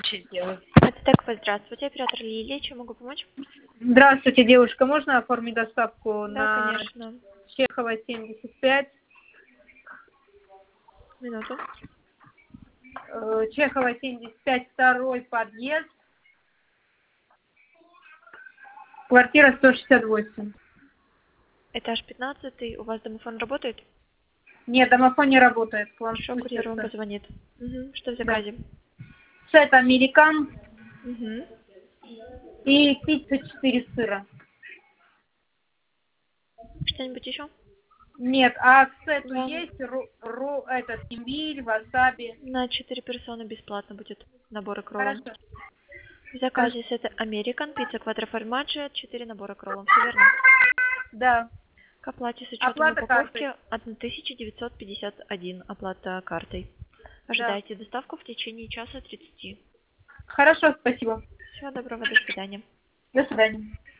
Сделаю. Это так, здравствуйте, оператор Лилия, чем могу помочь? Здравствуйте, девушка. Можно оформить доставку Да, на конечно. Чехова 75? Минуту. Чехова 75, второй подъезд. Квартира 168. Этаж 15, у вас домофон работает? Нет, домофон не работает. К вам Хорошо, курьер вам спустится. позвонит. Угу. Что в Да. заказе? Сет американ Угу. и пицца 4 сыра. Что-нибудь еще? Нет, а к сету Да. есть этот имбирь, васаби? На 4 персоны бесплатно будет наборы к роллам. Хорошо. В Хорошо. заказе это American, пицца квадроформаджи, 4 набора к роллам. Все верно? Да. К оплате с учетом Оплата картой. упаковки 1951, оплата картой. Да. Ожидайте доставку в течение часа 30. Хорошо, спасибо. Всего доброго, до свидания. До свидания.